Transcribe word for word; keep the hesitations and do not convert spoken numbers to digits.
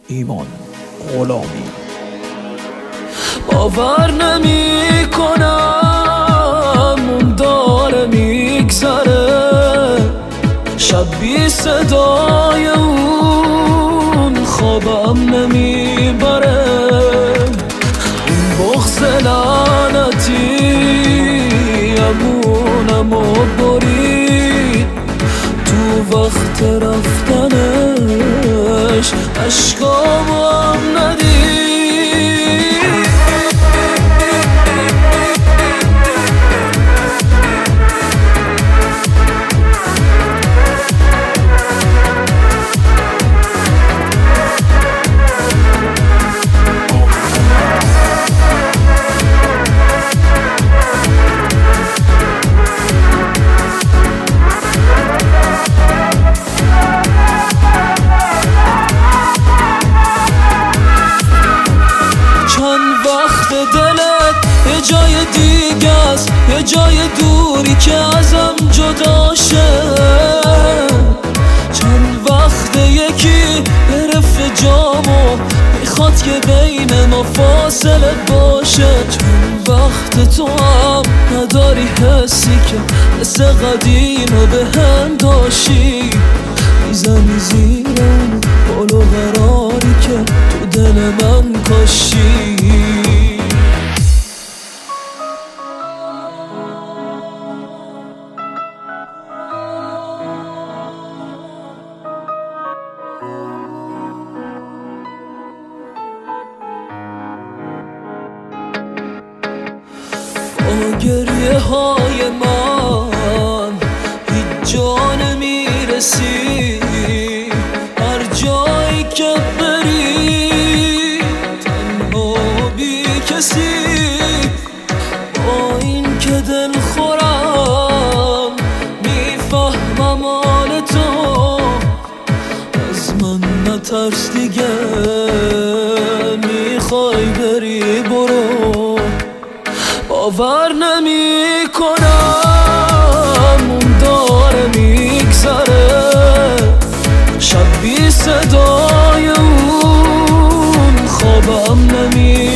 ایمان غلامی. باور نمی کنم اون داره میگذره، شب بی صدای اون خوابم نمیبره. اون بغض لعنتی امونمو برید تو وقت رفتنش، عشقامو هم ندید. دلت یه جای دیگه است، یه جای دوری که ازم جداشه. چند وقت یکی گرفت جامو میخواد که بین ما فاصله باشه. چند وقت تو هم نداری حسی که حس قدیمو به هم داشتی، میزنی زیرم بالو قراری که تو دل من کاشی. با گریه های من هیچ جا نمیرسی، هر جایی که بری تنها بی کسی. با این که دل خورم میفهمم آن تو، از من نترس دیگه، میخوای بری برو. باور نمی کنم اون داره میگذره، شب بی صدای اون خوابم نمی